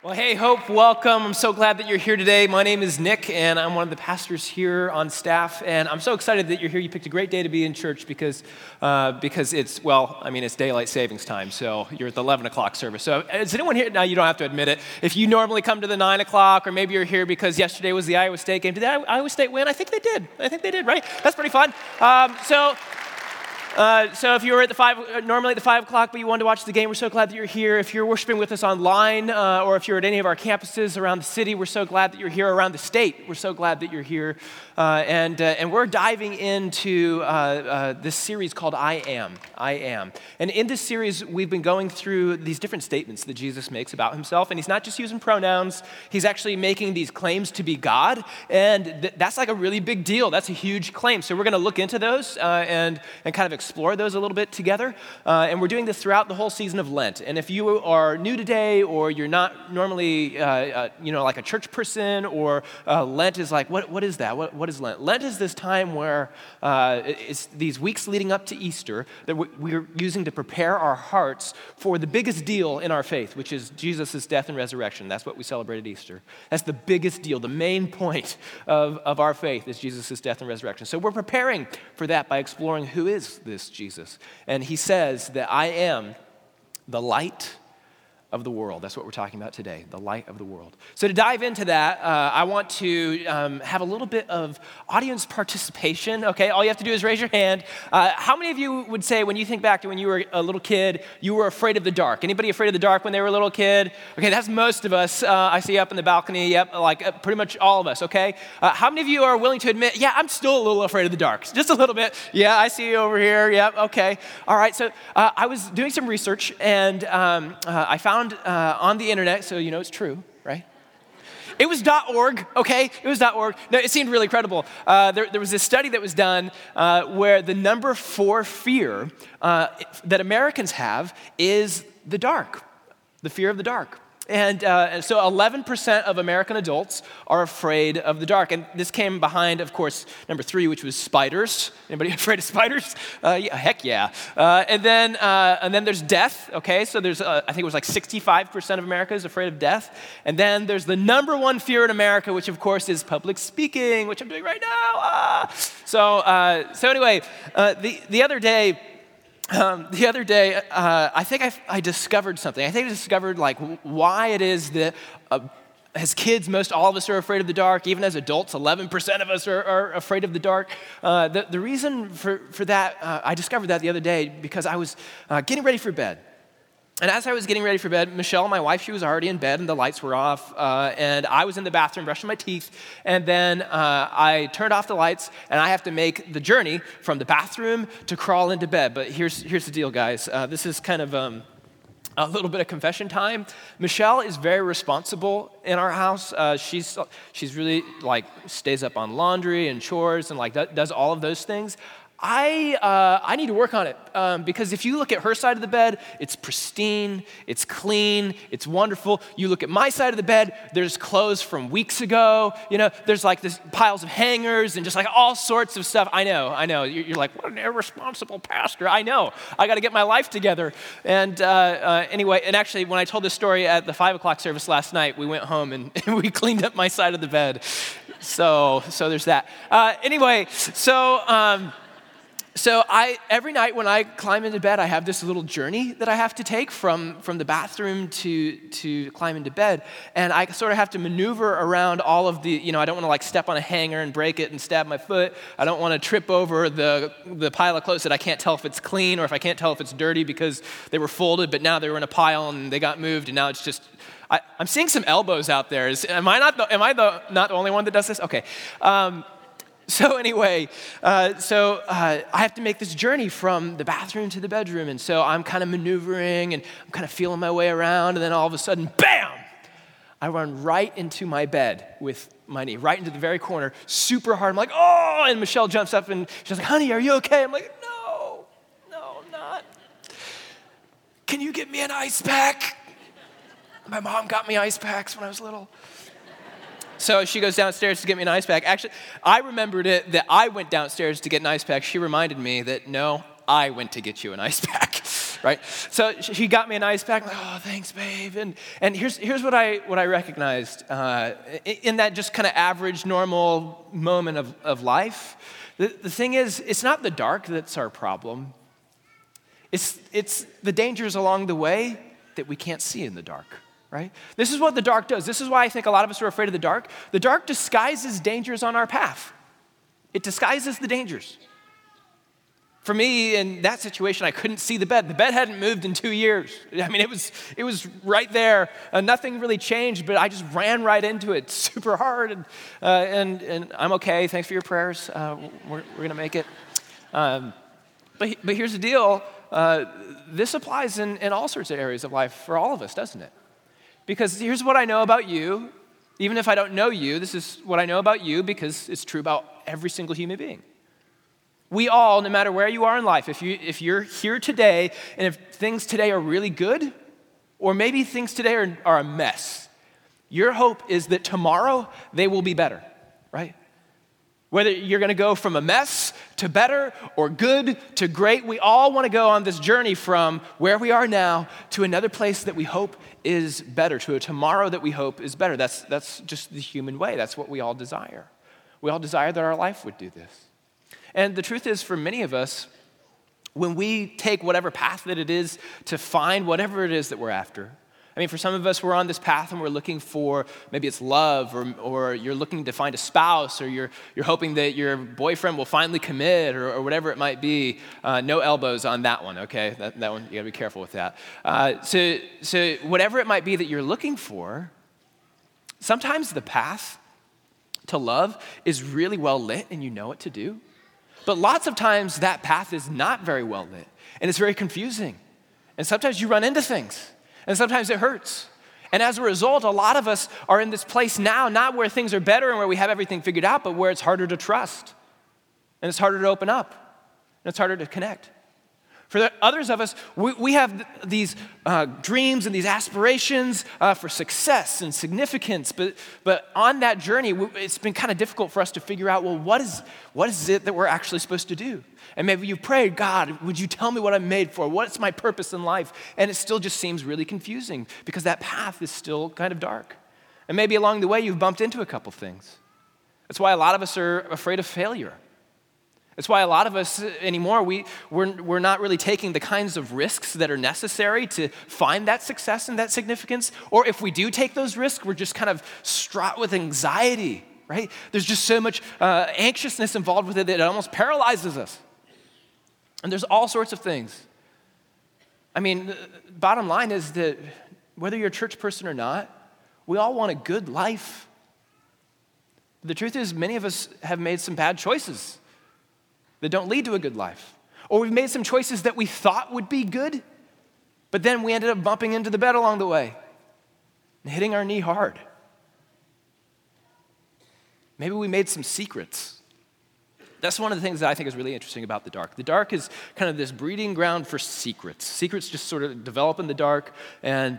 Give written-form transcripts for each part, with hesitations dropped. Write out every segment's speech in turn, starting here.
Well, hey, Hope, welcome. I'm so glad that you're here today. My name is Nick, and I'm one of the pastors here on staff, and I'm so excited that you're here. You picked a great day to be in church because it's daylight savings time, so you're at the 11 o'clock service. So is anyone here? Now, you don't have to admit it. If you normally come to the 9 o'clock, or maybe you're here because yesterday was the Iowa State game. Did the Iowa State win? I think they did, right? That's pretty fun. So if you were at normally at the 5 o'clock, but you wanted to watch the game, we're so glad that you're here. If you're worshiping with us online, or if you're at any of our campuses around the city, we're so glad that you're here. Around the state, we're so glad that you're here. And we're diving into this series called I Am. And in this series, we've been going through these different statements that Jesus makes about himself. And he's not just using pronouns. He's actually making these claims to be God. And that's like a really big deal. That's a huge claim. So we're going to look into those and kind of explore those a little bit together. And we're doing this throughout the whole season of Lent. And if you are new today, or you're not normally like a church person, or Lent is like, what is that? What is Lent? Lent is this time where it's these weeks leading up to Easter that we're using to prepare our hearts for the biggest deal in our faith, which is Jesus' death and resurrection. That's what we celebrate at Easter. That's the biggest deal. The main point of our faith is Jesus' death and resurrection. So we're preparing for that by exploring who is this Jesus. And he says that I am the light of the world. That's what we're talking about today, the light of the world. So to dive into that, I want to have a little bit of audience participation, okay? All you have to do is raise your hand. How many of you would say when you think back to when you were a little kid, you were afraid of the dark? Anybody afraid of the dark when they were a little kid? Okay, that's most of us. I see up in the balcony, pretty much all of us, okay? How many of you are willing to admit, yeah, I'm still a little afraid of the dark? Just a little bit. Yeah, I see you over here. Yep, okay. All right, so I was doing some research, and I found on the internet, so you know it's true, right? It was .org, okay? It was .org. No, it seemed really credible. There was this study that was done where the number 4 fear that Americans have is the dark, the fear of the dark. And so 11% of American adults are afraid of the dark. And this came behind, of course, number 3, which was spiders. Anybody afraid of spiders? Yeah, heck yeah. And then there's death, okay? So there's, I think it was like 65% of America is afraid of death. And then there's the number 1 fear in America, which of course is public speaking, which I'm doing right now. So anyway, the other day, I think I discovered something. I think I discovered like why it is that as kids, most all of us are afraid of the dark. Even as adults, 11% of us are afraid of the dark. The reason for that, I discovered that the other day because I was getting ready for bed. And as I was getting ready for bed, Michelle, my wife, she was already in bed and the lights were off. And I was in the bathroom brushing my teeth. And then I turned off the lights and I have to make the journey from the bathroom to crawl into bed. But here's the deal, guys. This is kind of a little bit of confession time. Michelle is very responsible in our house. She's really like stays up on laundry and chores and like does all of those things. I need to work on it because if you look at her side of the bed, it's pristine, it's clean, it's wonderful. You look at my side of the bed, there's clothes from weeks ago. You know, there's like this piles of hangers and just like all sorts of stuff. I know. You're like, what an irresponsible pastor. I know. I got to get my life together. And anyway, and actually, when I told this story at the 5 o'clock service last night, we went home and we cleaned up my side of the bed. So there's that. So every night when I climb into bed, I have this little journey that I have to take from the bathroom to climb into bed. And I sort of have to maneuver around all of the, I don't want to like step on a hanger and break it and stab my foot. I don't want to trip over the pile of clothes that I can't tell if it's clean or if I can't tell if it's dirty because they were folded, but now they were in a pile and they got moved and now it's just, I'm seeing some elbows out there. Am I not the only one that does this? Okay. So anyway, I have to make this journey from the bathroom to the bedroom. And so I'm kind of maneuvering and I'm kind of feeling my way around. And then all of a sudden, bam, I run right into my bed with my knee, right into the very corner, super hard. I'm like, oh, and Michelle jumps up and she's like, honey, are you okay? I'm like, no, I'm not. Can you get me an ice pack? My mom got me ice packs when I was little. So she goes downstairs to get me an ice pack. Actually, I remembered it that I went downstairs to get an ice pack. She reminded me that, no, I went to get you an ice pack. right? So she got me an ice pack. I'm like, oh, thanks, babe. And here's what I recognized in that just kind of average, normal moment of life. The thing is, it's not the dark that's our problem. It's the dangers along the way that we can't see in the dark, right? This is what the dark does. This is why I think a lot of us are afraid of the dark. The dark disguises dangers on our path. It disguises the dangers. For me, in that situation, I couldn't see the bed. The bed hadn't moved in 2 years. I mean, it was right there. Nothing really changed, but I just ran right into it super hard. And I'm okay. Thanks for your prayers. We're going to make it. But here's the deal. This applies in all sorts of areas of life for all of us, doesn't it? Because here's what I know about you. Even if I don't know you, this is what I know about you because it's true about every single human being. We all, no matter where you are in life, if you're here today and if things today are really good, or maybe things today are a mess, your hope is that tomorrow they will be better, right? Whether you're going to go from a mess to better or good to great, we all want to go on this journey from where we are now to another place that we hope is better, to a tomorrow that we hope is better. That's just the human way. That's what we all desire. We all desire that our life would do this. And the truth is, for many of us, when we take whatever path that it is to find whatever it is that we're after, I mean, for some of us, we're on this path and we're looking for, maybe it's love, or you're looking to find a spouse, or you're hoping that your boyfriend will finally commit, or whatever it might be. No elbows on that one, okay? That one, you gotta be careful with that. So whatever it might be that you're looking for, sometimes the path to love is really well lit and you know what to do. But lots of times that path is not very well lit, and it's very confusing. And sometimes you run into things, and sometimes it hurts. And as a result, a lot of us are in this place now, not where things are better and where we have everything figured out, but where it's harder to trust, and it's harder to open up, and it's harder to connect. For the others of us, we have these dreams and these aspirations for success and significance, but on that journey, it's been kind of difficult for us to figure out, well, what is it that we're actually supposed to do? And maybe you've prayed, God, would you tell me what I'm made for? What's my purpose in life? And it still just seems really confusing because that path is still kind of dark. And maybe along the way, you've bumped into a couple things. That's why a lot of us are afraid of failure. That's why a lot of us anymore, we're not really taking the kinds of risks that are necessary to find that success and that significance. Or if we do take those risks, we're just kind of fraught with anxiety, right? There's just so much anxiousness involved with it that it almost paralyzes us. And there's all sorts of things. I mean, bottom line is that whether you're a church person or not, we all want a good life. The truth is, many of us have made some bad choices that don't lead to a good life. Or we've made some choices that we thought would be good, but then we ended up bumping into the bed along the way and hitting our knee hard. Maybe we made some secrets. That's one of the things that I think is really interesting about the dark. The dark is kind of this breeding ground for secrets. Secrets just sort of develop in the dark, and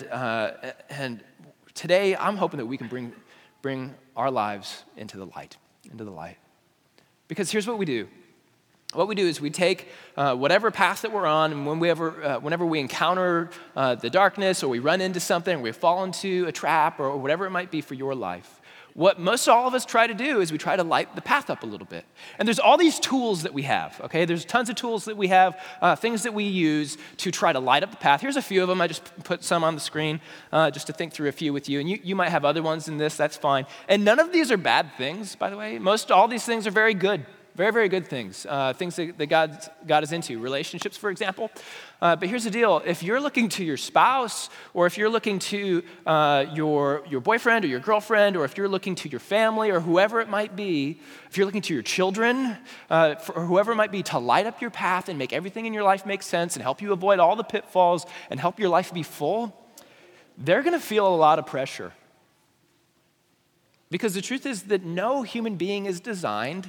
today I'm hoping that we can bring our lives into the light. Because here's what we do. What we do is we take whatever path that we're on, and whenever we encounter the darkness, or we run into something, or we fall into a trap, or whatever it might be for your life, what most all of us try to do is we try to light the path up a little bit. And there's all these tools that we have, okay? There's tons of tools that we have, things that we use to try to light up the path. Here's a few of them. I just put some on the screen just to think through a few with you. And you might have other ones in this, that's fine. And none of these are bad things, by the way. All these things are very good. Very, very good things, things that God is into. Relationships, for example. But here's the deal. If you're looking to your spouse, or if you're looking to your boyfriend or your girlfriend, or if you're looking to your family or whoever it might be, if you're looking to your children, or whoever it might be, to light up your path and make everything in your life make sense and help you avoid all the pitfalls and help your life be full, they're going to feel a lot of pressure. Because the truth is that no human being is designed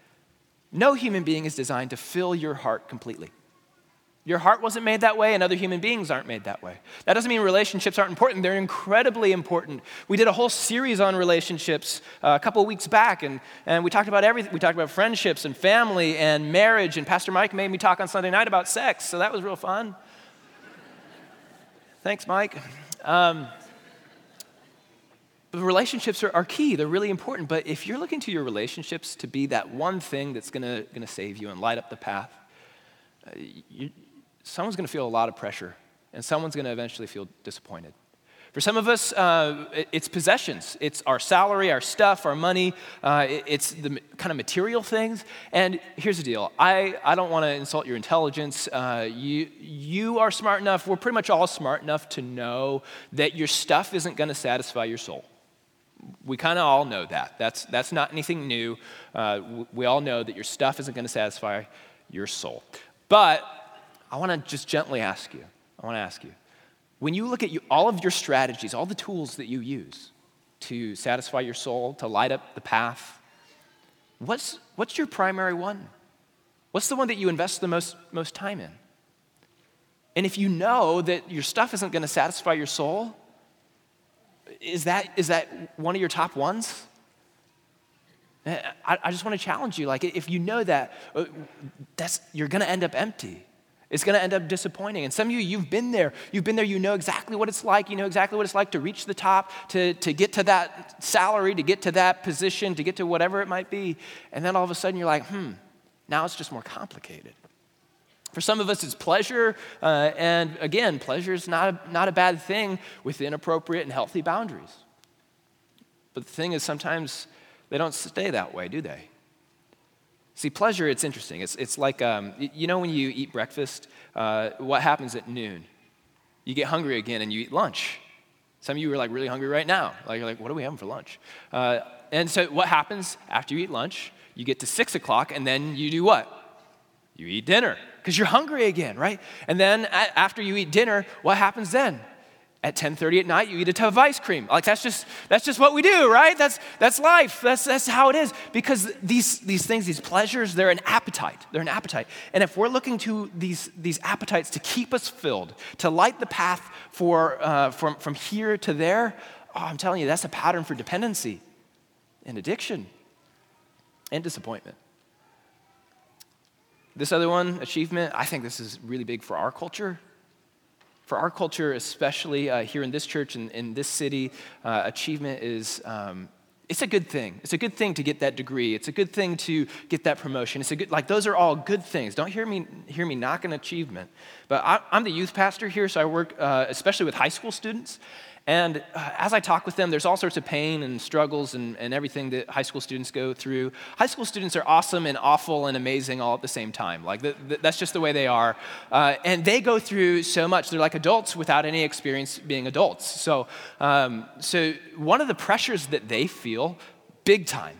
to fill your heart completely. Your heart wasn't made that way, and other human beings aren't made that way. That doesn't mean relationships aren't important. They're incredibly important. We did a whole series on relationships a couple of weeks back, and we talked about everything. We talked about friendships and family and marriage, and Pastor Mike made me talk on Sunday night about sex, so that was real fun. Thanks, Mike. But relationships are key. They're really important. But if you're looking to your relationships to be that one thing that's gonna save you and light up the path, someone's gonna feel a lot of pressure, and someone's gonna eventually feel disappointed. For some of us, it's possessions. It's our salary, our stuff, our money. It's the kind of material things. And here's the deal. I don't want to insult your intelligence. You are smart enough. We're pretty much all smart enough to know that your stuff isn't going to satisfy your soul. We kind of all know that. That's not anything new. We all know that your stuff isn't going to satisfy your soul. But I want to just gently ask you. When you look at all of your strategies, all the tools that you use to satisfy your soul, to light up the path, what's your primary one? What's the one that you invest the most time in? And if you know that your stuff isn't going to satisfy your soul, is that one of your top ones? I just want to challenge you. Like, if you know that, you're going to end up empty. It's going to end up disappointing. And some of you, you've been there. You know exactly what it's like. You know exactly what it's like to reach the top, to get to that salary, to get to that position, to get to whatever it might be. And then all of a sudden you're like, now it's just more complicated. For some of us, it's pleasure. And again, pleasure is not a bad thing within appropriate and healthy boundaries. But the thing is, sometimes they don't stay that way, do they? See, pleasure, it's interesting. It's like, you know when you eat breakfast, what happens at noon? You get hungry again and you eat lunch. Some of you are like really hungry right now. Like, you're like, what are we having for lunch? And so what happens after you eat lunch? You get to 6 o'clock and then you do what? You eat dinner because you're hungry again, right? And then after you eat dinner, what happens then? At 10:30 at night, you eat a tub of ice cream. Like that's just what we do, right? That's life. That's how it is. Because these things, these pleasures, they're an appetite. And if we're looking to these appetites to keep us filled, to light the path from here to there, I'm telling you, that's a pattern for dependency and addiction and disappointment. This other one, achievement, I think this is really big for our culture. For our culture, especially here in this church and in this city, achievement is, it's a good thing. It's a good thing to get that degree. It's a good thing to get that promotion. Those are all good things. Don't hear me knocking achievement. But I'm the youth pastor here, so I work especially with high school students. And as I talk with them, there's all sorts of pain and struggles and everything that high school students go through. High school students are awesome and awful and amazing all at the same time. Like, that's just the way they are. And they go through so much. They're like adults without any experience being adults. So one of the pressures that they feel, big time,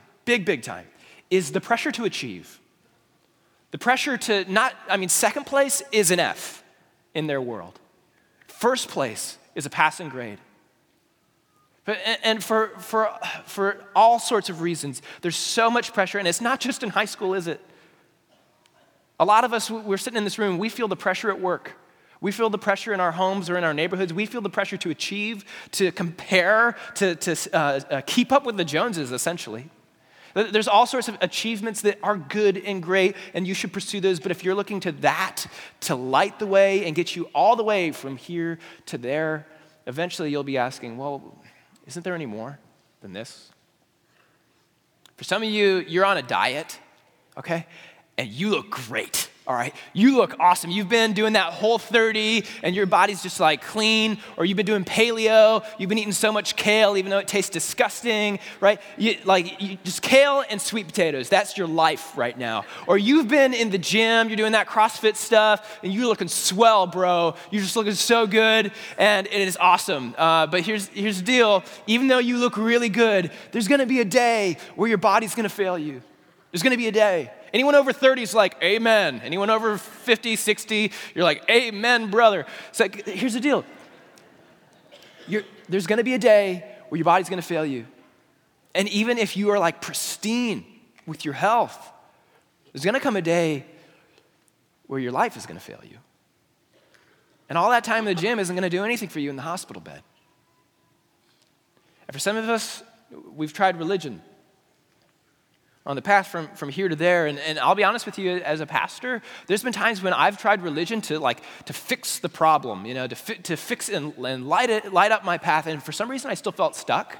is the pressure to achieve. The pressure to second place is an F in their world. First place is a passing grade. And for all sorts of reasons, there's so much pressure, and it's not just in high school, is it? A lot of us, we're sitting in this room, we feel the pressure at work. We feel the pressure in our homes or in our neighborhoods. We feel the pressure to achieve, to compare, to keep up with the Joneses, essentially. There's all sorts of achievements that are good and great, and you should pursue those. But if you're looking to that to light the way and get you all the way from here to there, eventually you'll be asking, well, isn't there any more than this? For some of you, you're on a diet, okay? And you look great, all right? You look awesome. You've been doing that Whole30 and your body's just like clean, or you've been doing paleo, you've been eating so much kale even though it tastes disgusting, right? You just kale and sweet potatoes, that's your life right now. Or you've been in the gym, you're doing that CrossFit stuff, and you're looking swell, bro. You're just looking so good, and it is awesome. But here's the deal. Even though you look really good, there's gonna be a day where your body's gonna fail you. There's gonna be a day. Anyone over 30 is like, amen. Anyone over 50, 60, you're like, amen, brother. It's like, here's the deal. There's gonna be a day where your body's gonna fail you. And even if you are like pristine with your health, there's gonna come a day where your life is gonna fail you. And all that time in the gym isn't gonna do anything for you in the hospital bed. And for some of us, we've tried religion. on the path from here to there. And I'll be honest with you, as a pastor, there's been times when I've tried religion to fix the problem, to fix and light up my path. And for some reason, I still felt stuck.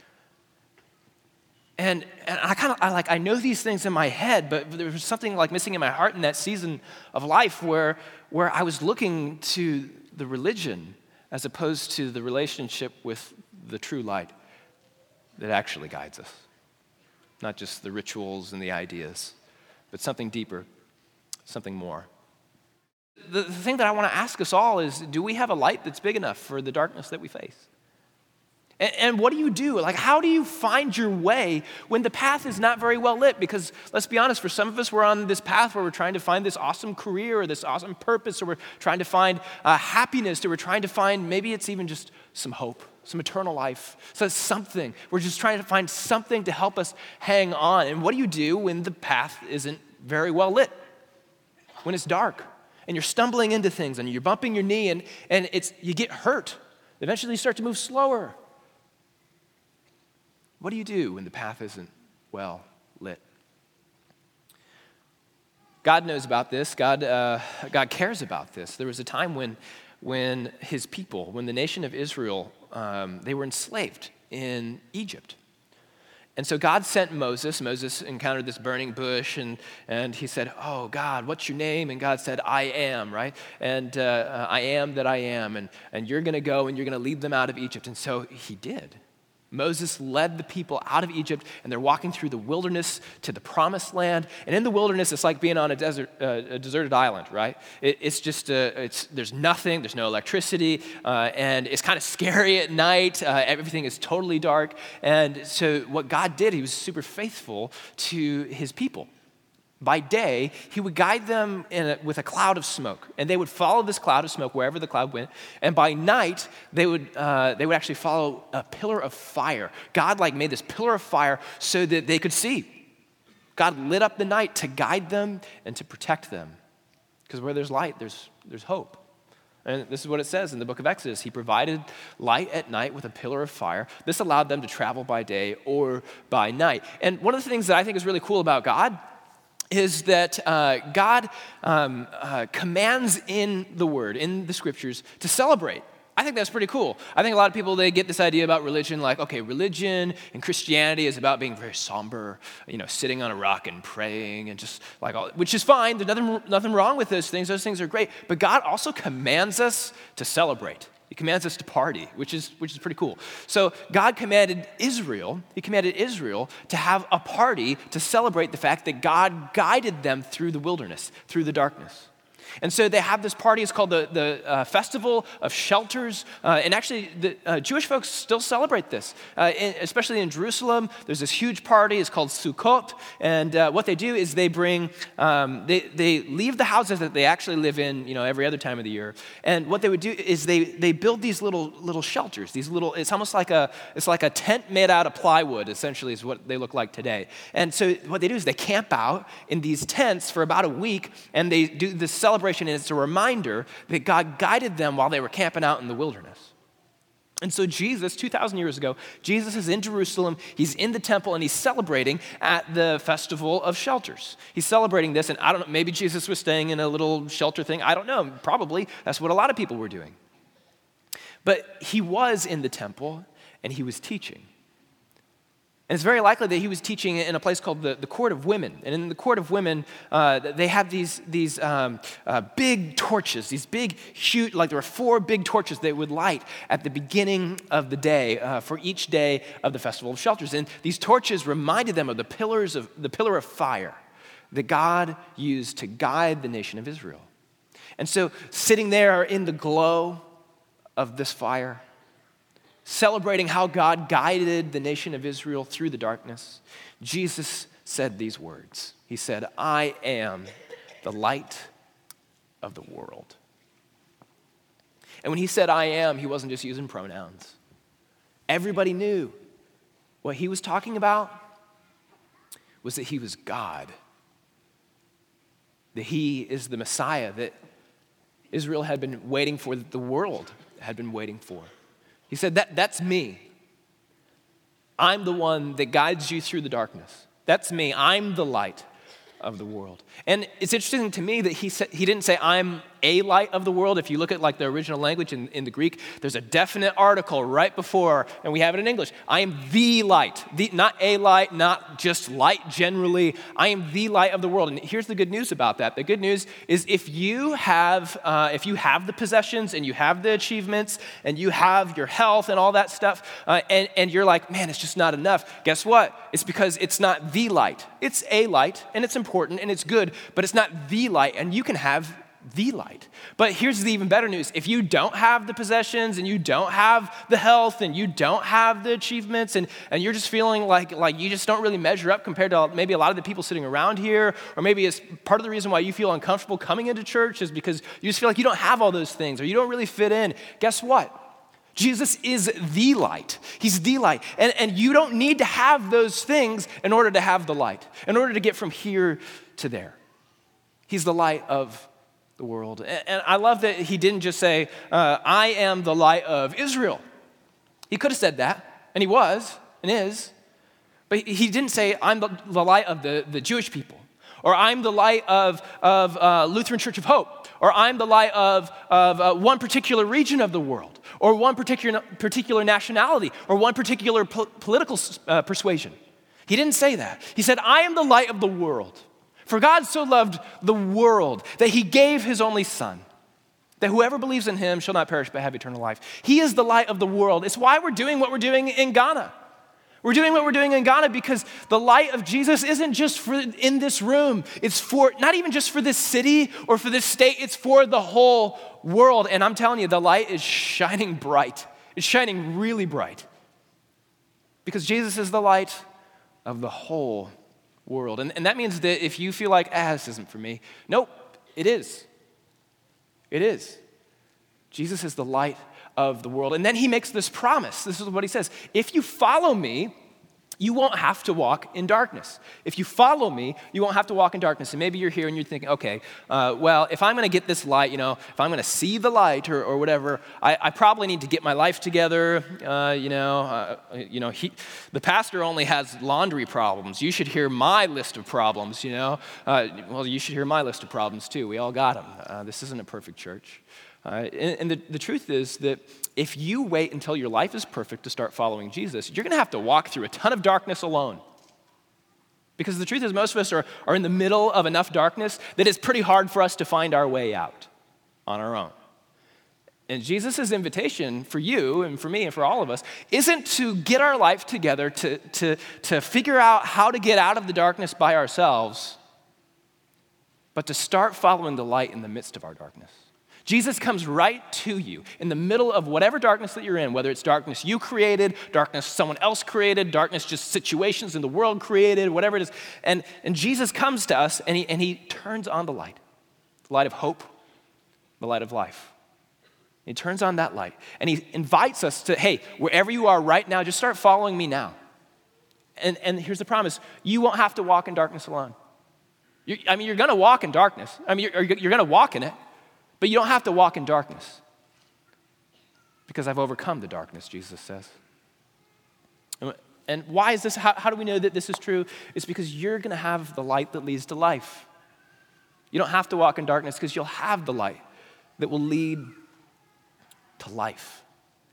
And I know these things in my head, but there was something like missing in my heart in that season of life where I was looking to the religion as opposed to the relationship with the true light that actually guides us. Not just the rituals and the ideas, but something deeper, something more. The thing that I want to ask us all is, do we have a light that's big enough for the darkness that we face? And what do you do? How do you find your way when the path is not very well lit? Because let's be honest, for some of us, we're on this path where we're trying to find this awesome career or this awesome purpose, or we're trying to find happiness, or we're trying to find, maybe it's even just some hope, some eternal life. So it's something. We're just trying to find something to help us hang on. And what do you do when the path isn't very well lit? When it's dark and you're stumbling into things and you're bumping your knee and you get hurt. Eventually you start to move slower. What do you do when the path isn't well lit? God knows about this. God cares about this. There was a time when his people, when the nation of Israel, they were enslaved in Egypt. And so God sent Moses. Moses encountered this burning bush, and he said, "Oh, God, what's your name?" And God said, "I am," right? And I am that I am, and you're going to go, and you're going to lead them out of Egypt. And so he did. Moses led the people out of Egypt, and they're walking through the wilderness to the promised land. And in the wilderness, it's like being on a deserted island, right? There's nothing, there's no electricity, and it's kind of scary at night. Everything is totally dark. And so what God did, he was super faithful to his people. By day, he would guide them with a cloud of smoke, and they would follow this cloud of smoke wherever the cloud went. And by night, they would actually follow a pillar of fire. God made this pillar of fire so that they could see. God lit up the night to guide them and to protect them, because where there's light, there's hope. And this is what it says in the book of Exodus. He provided light at night with a pillar of fire. This allowed them to travel by day or by night. And one of the things that I think is really cool about God is that God commands in the Word, in the Scriptures, to celebrate. I think that's pretty cool. I think a lot of people, they get this idea about religion, religion and Christianity is about being very somber, sitting on a rock and praying and just which is fine. There's nothing wrong with those things. Those things are great. But God also commands us to celebrate. He commands us to party, which is pretty cool. So God commanded Israel to have a party to celebrate the fact that God guided them through the wilderness, through the darkness. And so they have this party. It's called the Festival of Shelters. And actually, the Jewish folks still celebrate this, especially in Jerusalem. There's this huge party. It's called Sukkot. And what they do is they bring, they leave the houses that they actually live in, every other time of the year. And what they would do is they build these little shelters. It's almost like a tent made out of plywood, essentially, is what they look like today. And so what they do is they camp out in these tents for about a week, and they do this celebration. And it's a reminder that God guided them while they were camping out in the wilderness. And so Jesus, 2,000 years ago, Jesus is in Jerusalem, he's in the temple, and he's celebrating at the Festival of Shelters. He's celebrating this, and I don't know, maybe Jesus was staying in a little shelter thing. I don't know, probably. That's what a lot of people were doing. But he was in the temple, and he was teaching. And it's very likely that he was teaching in a place called the Court of Women. And in the Court of Women, they have these big torches, these big, huge, there were 4 big torches they would light at the beginning of the day for each day of the Festival of Shelters. And these torches reminded them of the pillar of fire that God used to guide the nation of Israel. And so sitting there in the glow of this fire, celebrating how God guided the nation of Israel through the darkness, Jesus said these words. He said, "I am the light of the world." And when he said "I am," he wasn't just using pronouns. Everybody knew what he was talking about was that he was God, that he is the Messiah that Israel had been waiting for, that the world had been waiting for. He said, that's me. I'm the one that guides you through the darkness. That's me. I'm the light of the world. And it's interesting to me that he didn't say, I'm a light of the world. If you look at like the original language in the Greek, there's a definite article right before, and we have it in English. I am the light, not a light, not just light generally. I am the light of the world. And here's the good news about that. The good news is if you have the possessions and you have the achievements and you have your health and all that stuff, and you're like, man, it's just not enough. Guess what? It's because it's not the light. It's a light, and it's important, and it's good, but it's not the light, and you can have the light. But here's the even better news. If you don't have the possessions and you don't have the health and you don't have the achievements and you're just feeling like you just don't really measure up compared to maybe a lot of the people sitting around here, or maybe it's part of the reason why you feel uncomfortable coming into church is because you just feel like you don't have all those things or you don't really fit in. Guess what? Jesus is the light. He's the light. And you don't need to have those things in order to have the light, in order to get from here to there. He's the light of the world. And I love that he didn't just say, I am the light of Israel. He could have said that, and he was, and is, but he didn't say, I'm the light of the Jewish people, or I'm the light of Lutheran Church of Hope, or I'm the light of one particular region of the world, or one particular nationality, or one particular political persuasion. He didn't say that. He said, I am the light of the world. For God so loved the world that he gave his only son, that whoever believes in him shall not perish but have eternal life. He is the light of the world. It's why we're doing what we're doing in Ghana. We're doing what we're doing in Ghana because the light of Jesus isn't just for in this room. It's for not even just for this city or for this state. It's for the whole world. And I'm telling you, the light is shining bright. It's shining really bright because Jesus is the light of the whole world. And that means that if you feel like, this isn't for me, nope, it is. It is. Jesus is the light of the world. And then he makes this promise. This is what he says. If you follow me, you won't have to walk in darkness. If you follow me, you won't have to walk in darkness. And maybe you're here and you're thinking, okay, well, if I'm going to get this light, if I'm going to see the light or whatever, I probably need to get my life together. The pastor only has laundry problems. You should hear my list of problems, Well, you should hear my list of problems too. We all got them. This isn't a perfect church. And the truth is that if you wait until your life is perfect to start following Jesus, you're going to have to walk through a ton of darkness alone. Because the truth is most of us are in the middle of enough darkness that it's pretty hard for us to find our way out on our own. And Jesus' invitation for you and for me and for all of us isn't to get our life together to figure out how to get out of the darkness by ourselves, but to start following the light in the midst of our darkness. Jesus comes right to you in the middle of whatever darkness that you're in, whether it's darkness you created, darkness someone else created, darkness just situations in the world created, whatever it is. And Jesus comes to us and he turns on the light of hope, the light of life. He turns on that light and he invites us to, hey, wherever you are right now, just start following me now. And here's the promise, you won't have to walk in darkness alone. You're going to walk in darkness. You're going to walk in it. But you don't have to walk in darkness because I've overcome the darkness, Jesus says. And why is this? How do we know that this is true? It's because you're going to have the light that leads to life. You don't have to walk in darkness because you'll have the light that will lead to life.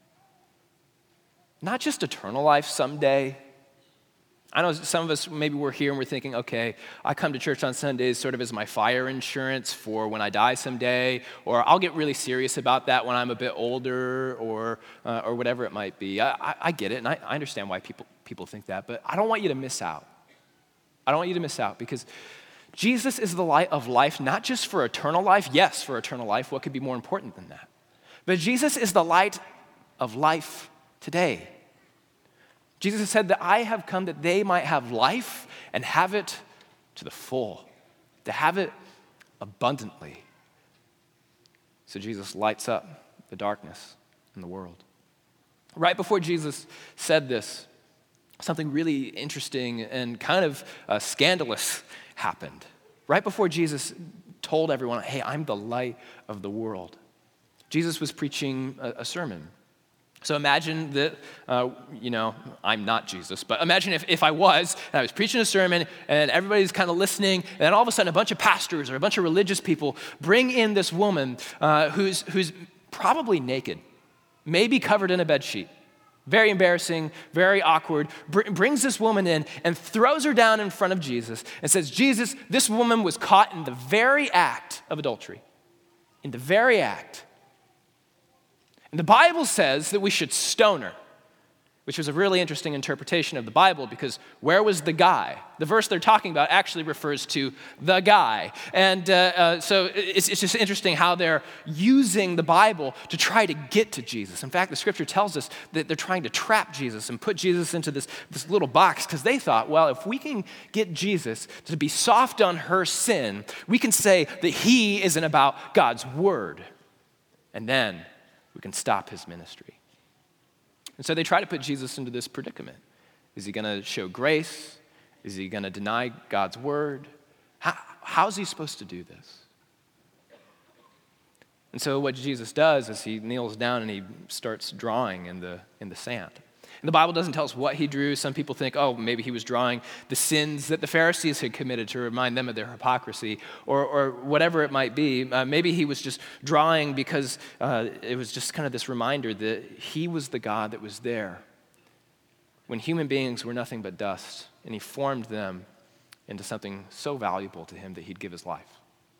Not just eternal life someday. I know some of us, maybe we're here and we're thinking, okay, I come to church on Sundays sort of as my fire insurance for when I die someday, or I'll get really serious about that when I'm a bit older, or whatever it might be. I get it, and I understand why people think that, but I don't want you to miss out. I don't want you to miss out because Jesus is the light of life, not just for eternal life. Yes, for eternal life, what could be more important than that? But Jesus is the light of life today. Jesus has said that I have come that they might have life and have it to the full, to have it abundantly. So Jesus lights up the darkness in the world. Right before Jesus said this, something really interesting and kind of scandalous happened. Right before Jesus told everyone, hey, I'm the light of the world. Jesus was preaching a sermon. So imagine that, I'm not Jesus, but imagine if I was, and I was preaching a sermon, and everybody's kind of listening, and then all of a sudden a bunch of pastors or a bunch of religious people bring in this woman who's probably naked, maybe covered in a bedsheet. Very embarrassing, very awkward, brings this woman in and throws her down in front of Jesus and says, Jesus, this woman was caught in the very act of adultery. In the very act. And the Bible says that we should stone her, which was a really interesting interpretation of the Bible because where was the guy? The verse they're talking about actually refers to the guy. And so it's just interesting how they're using the Bible to try to get to Jesus. In fact, the scripture tells us that they're trying to trap Jesus and put Jesus into this little box because they thought, well, if we can get Jesus to be soft on her sin, we can say that he isn't about God's word. And then we can stop his ministry. And so they try to put Jesus into this predicament. Is he going to show grace? Is he going to deny God's word? How's he supposed to do this? And so what Jesus does is he kneels down and he starts drawing in the sand. And the Bible doesn't tell us what he drew. Some people think, oh, maybe he was drawing the sins that the Pharisees had committed to remind them of their hypocrisy, or whatever it might be. Maybe he was just drawing because it was just kind of this reminder that he was the God that was there when human beings were nothing but dust, and he formed them into something so valuable to him that he'd give his life.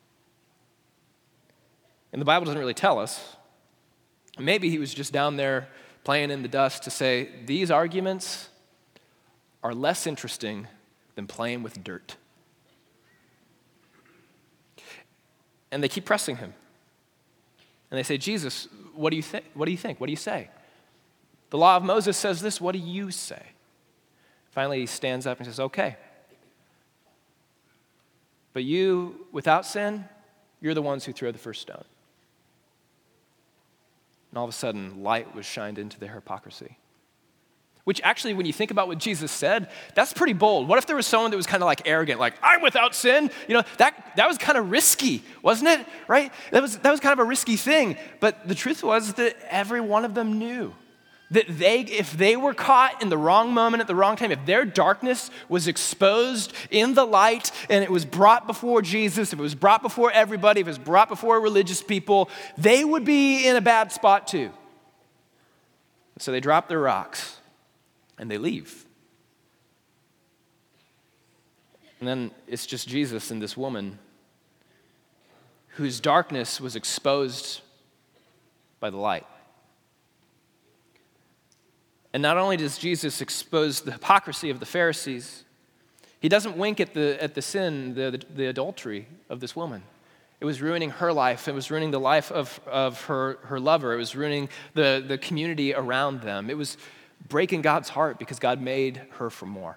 And the Bible doesn't really tell us. Maybe he was just down there playing in the dust to say, these arguments are less interesting than playing with dirt. And they keep pressing him. And they say, Jesus, what do you think? What do you think? What do you say? The law of Moses says this, what do you say? Finally, he stands up and says, okay. But you, without sin, you're the ones who throw the first stone. And all of a sudden, light was shined into their hypocrisy. Which actually, when you think about what Jesus said, that's pretty bold. What if there was someone that was kind of like arrogant, like, I'm without sin? That was kind of risky, wasn't it? Right? That was kind of a risky thing. But the truth was that every one of them knew that if they were caught in the wrong moment at the wrong time, if their darkness was exposed in the light and it was brought before Jesus, if it was brought before everybody, if it was brought before religious people, they would be in a bad spot too. So they drop their rocks and they leave. And then it's just Jesus and this woman whose darkness was exposed by the light. And not only does Jesus expose the hypocrisy of the Pharisees, he doesn't wink at the sin, the adultery of this woman. It was ruining her life. It was ruining the life of her lover. It was ruining the community around them. It was breaking God's heart because God made her for more.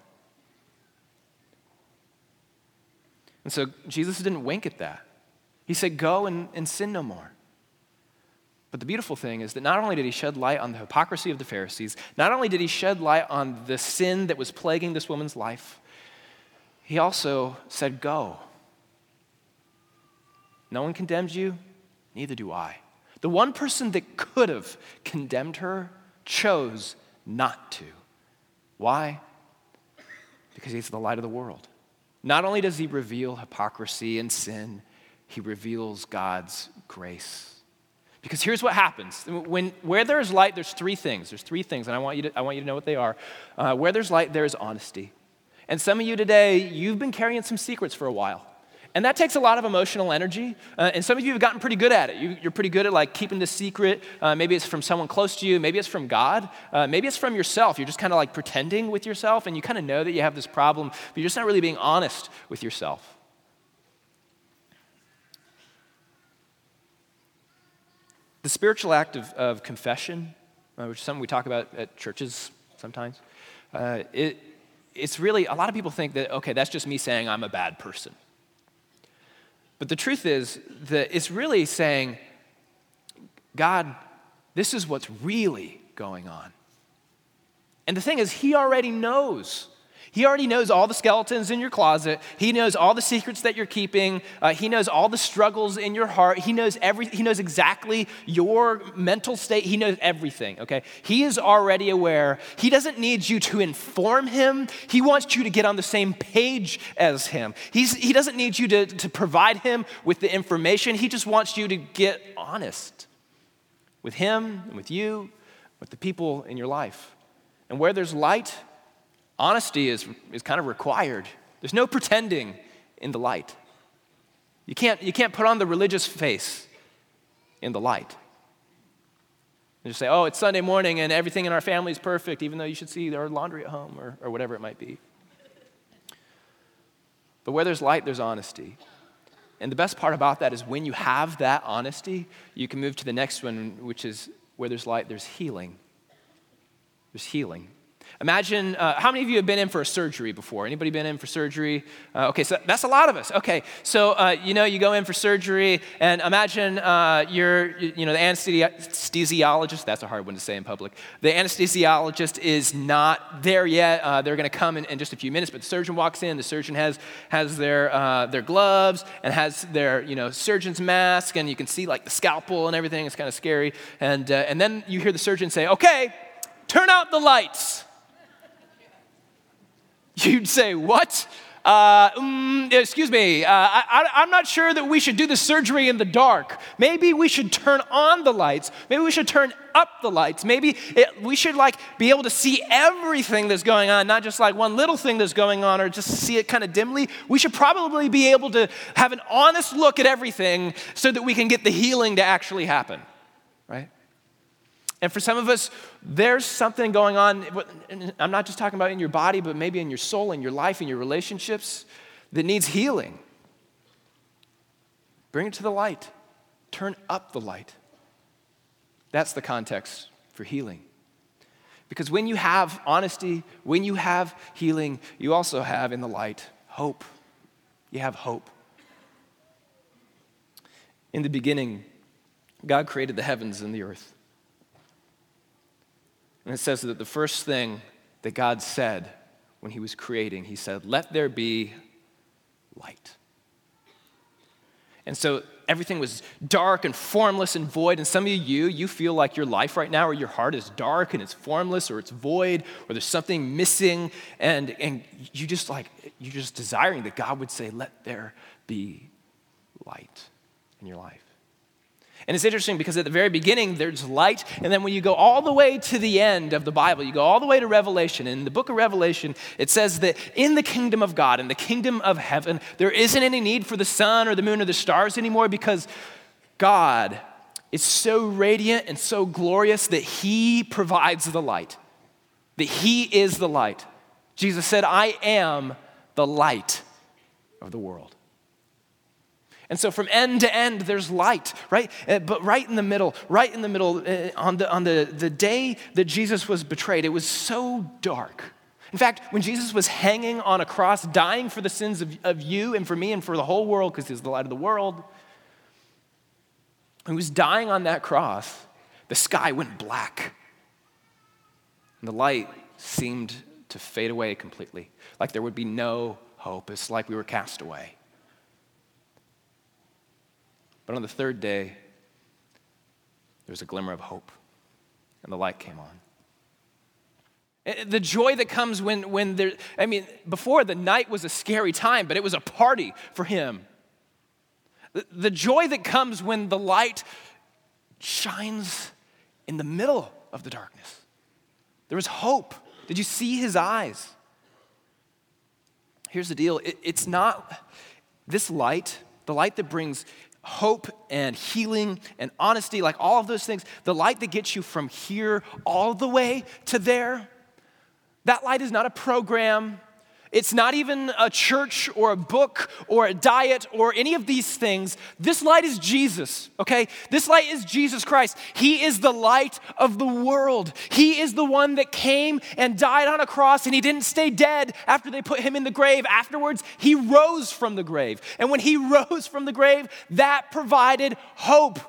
And so Jesus didn't wink at that. He said, go and sin no more. But the beautiful thing is that not only did he shed light on the hypocrisy of the Pharisees, not only did he shed light on the sin that was plaguing this woman's life, he also said, go. No one condemned you, neither do I. The one person that could have condemned her chose not to. Why? Because he's the light of the world. Not only does he reveal hypocrisy and sin, he reveals God's grace. Because here's what happens. Where there's light, there's three things. There's three things, and I want you to know what they are. Where there's light, there is honesty. And some of you today, you've been carrying some secrets for a while. And that takes a lot of emotional energy. And some of you have gotten pretty good at it. You're pretty good at like keeping the secret. Maybe it's from someone close to you. Maybe it's from God. Maybe it's from yourself. You're just kind of like pretending with yourself, and you kind of know that you have this problem, but you're just not really being honest with yourself. The spiritual act of confession, which is something we talk about at churches sometimes, it's really, a lot of people think that, okay, that's just me saying I'm a bad person. But the truth is that it's really saying, God, this is what's really going on. And the thing is, he already knows. He already knows all the skeletons in your closet. He knows all the secrets that you're keeping. He knows all the struggles in your heart. He knows He knows exactly your mental state. He knows everything, okay? He is already aware. He doesn't need you to inform him. He wants you to get on the same page as him. He doesn't need you to provide him with the information. He just wants you to get honest with him and with you, with the people in your life. And where there's light, honesty is kind of required. There's no pretending in the light. You can't put on the religious face in the light. You just say, oh, it's Sunday morning and everything in our family is perfect, even though you should see our laundry at home or whatever it might be. But where there's light, there's honesty. And the best part about that is when you have that honesty, you can move to the next one, which is where there's light, there's healing. There's healing. Imagine, how many of you have been in for a surgery before? Anybody been in for surgery? Okay, so that's a lot of us. Okay, so, you go in for surgery, and imagine you're the anesthesiologist, that's a hard one to say in public. The anesthesiologist is not there yet. They're going to come in just a few minutes, but the surgeon walks in. The surgeon has their gloves and has their, surgeon's mask, and you can see, like, the scalpel and everything. It's kind of scary. And then you hear the surgeon say, okay, turn out the lights. You'd say, what? Excuse me, I'm not sure that we should do the surgery in the dark. Maybe we should turn on the lights. Maybe we should turn up the lights. Maybe we should be able to see everything that's going on, not just like one little thing that's going on or just see it kind of dimly. We should probably be able to have an honest look at everything so that we can get the healing to actually happen, right? And for some of us, there's something going on. I'm not just talking about in your body, but maybe in your soul, in your life, in your relationships that needs healing. Bring it to the light. Turn up the light. That's the context for healing. Because when you have honesty, when you have healing, you also have in the light hope. You have hope. In the beginning, God created the heavens and the earth. And it says that the first thing that God said when he was creating, he said, let there be light. And so everything was dark and formless and void. And some of you feel like your life right now or your heart is dark and it's formless or it's void or there's something missing. And you're just desiring that God would say, let there be light in your life. And it's interesting because at the very beginning, there's light. And then when you go all the way to the end of the Bible, you go all the way to Revelation. And in the book of Revelation, it says that in the kingdom of God, in the kingdom of heaven, there isn't any need for the sun or the moon or the stars anymore because God is so radiant and so glorious that he provides the light, that he is the light. Jesus said, I am the light of the world. And so from end to end, there's light, right? But right in the middle, on the day that Jesus was betrayed, it was so dark. In fact, when Jesus was hanging on a cross, dying for the sins of you and for me and for the whole world, because he's the light of the world, when he was dying on that cross, the sky went black. And the light seemed to fade away completely, like there would be no hope. It's like we were cast away. But on the third day, there was a glimmer of hope, and the light came on. The joy that comes when there, before the night was a scary time, but it was a party for him. The joy that comes when the light shines in the middle of the darkness. There was hope. Did you see his eyes? Here's the deal. It's not this light, the light that brings hope and healing and honesty, like all of those things, the light that gets you from here all the way to there, that light is not a program. It's not even a church or a book or a diet or any of these things. This light is Jesus, okay? This light is Jesus Christ. He is the light of the world. He is the one that came and died on a cross, and he didn't stay dead after they put him in the grave. Afterwards, he rose from the grave. And when he rose from the grave, that provided hope.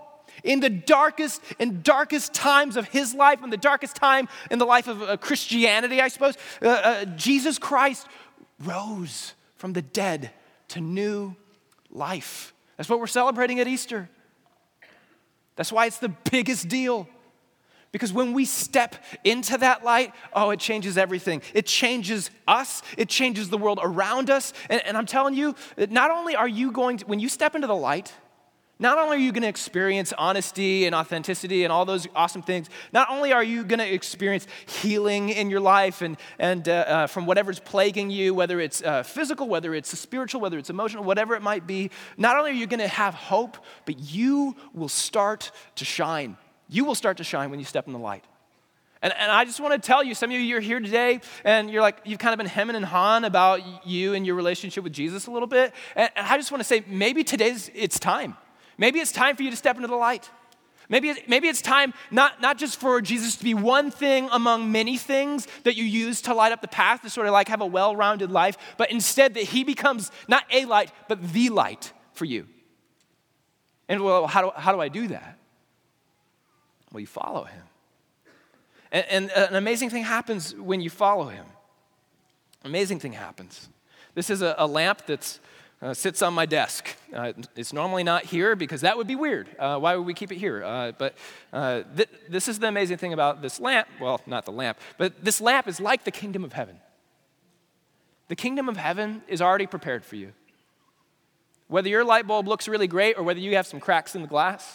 In the darkest and darkest times of his life, in the darkest time in the life of Christianity, I suppose, Jesus Christ rose from the dead to new life. That's what we're celebrating at Easter. That's why it's the biggest deal. Because when we step into that light, it changes everything. It changes us. It changes the world around us. And I'm telling you, not only are you going to, when you step into the light, not only are you going to experience honesty and authenticity and all those awesome things, not only are you going to experience healing in your life and from whatever's plaguing you, whether it's physical, whether it's spiritual, whether it's emotional, whatever it might be, not only are you going to have hope, but you will start to shine. You will start to shine when you step in the light. And I just want to tell you, some of you, you're here today and you've kind of been hemming and hawing about you and your relationship with Jesus a little bit. And I just want to say, maybe it's time. Maybe it's time for you to step into the light. Maybe it's time not just for Jesus to be one thing among many things that you use to light up the path, to sort of like have a well-rounded life, but instead that he becomes not a light, but the light for you. And well, how do I do that? Well, you follow him. And an amazing thing happens when you follow him. Amazing thing happens. This is a lamp that sits on my desk. It's normally not here because that would be weird. Why would we keep it here? But this is the amazing thing about this lamp. Well, not the lamp, but this lamp is like the kingdom of heaven. The kingdom of heaven is already prepared for you. Whether your light bulb looks really great or whether you have some cracks in the glass,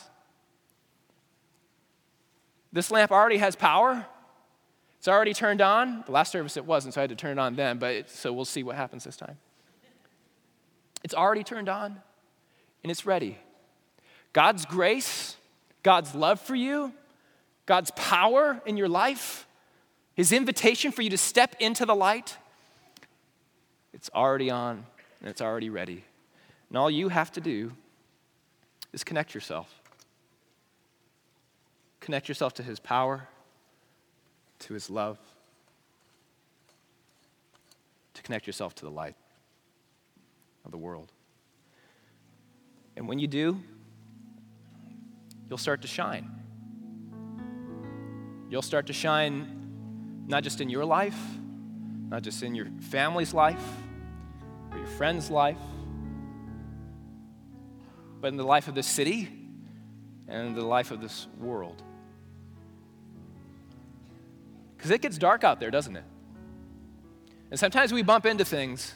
this lamp already has power. It's already turned on. The last service it wasn't, so I had to turn it on then, so we'll see what happens this time. It's already turned on, and it's ready. God's grace, God's love for you, God's power in your life, his invitation for you to step into the light, it's already on, and it's already ready. And all you have to do is connect yourself. Connect yourself to his power, to his love, to connect yourself to the light of the world. And when you do, you'll start to shine. You'll start to shine not just in your life, not just in your family's life or your friend's life, but in the life of this city and in the life of this world. Because it gets dark out there, doesn't it? And sometimes we bump into things,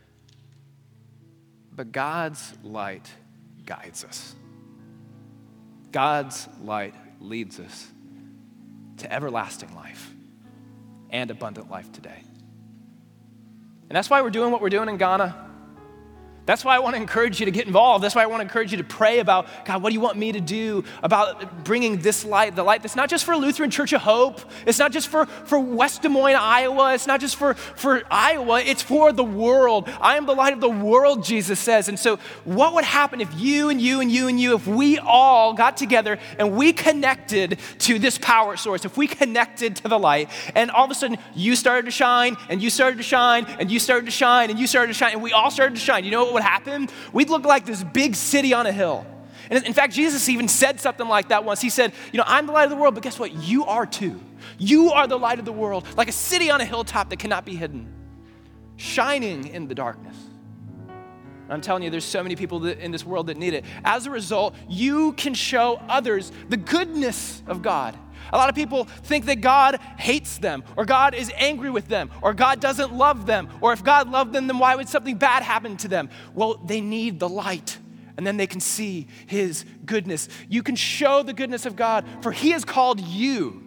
but God's light guides us. God's light leads us to everlasting life and abundant life today. And that's why we're doing what we're doing in Ghana. That's why I want to encourage you to get involved. That's why I want to encourage you to pray about, God, what do you want me to do about bringing this light, the light that's not just for Lutheran Church of Hope. It's not just for West Des Moines, Iowa. It's not just for Iowa. It's for the world. I am the light of the world, Jesus says. And so what would happen if you and you and you and you, if we all got together and we connected to this power source, if we connected to the light, and all of a sudden you started to shine, and you started to shine, and you started to shine, and you started to shine, and we all started to shine. You know what would happen? We'd look like this big city on a hill. And in fact, Jesus even said something like that once. He said, I'm the light of the world, but guess what? You are too. You are the light of the world, like a city on a hilltop that cannot be hidden, shining in the darkness. And I'm telling you, there's so many people in this world that need it. As a result, you can show others the goodness of God. A lot of people think that God hates them, or God is angry with them, or God doesn't love them, or if God loved them, then why would something bad happen to them? Well, they need the light, and then they can see his goodness. You can show the goodness of God, for he has called you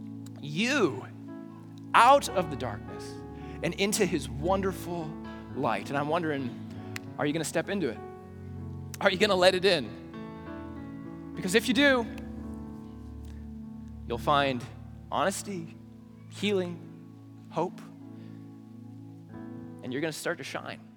out of the darkness and into his wonderful light. And I'm wondering, are you going to step into it? Are you going to let it in? Because if you do, you'll find honesty, healing, hope, and you're going to start to shine.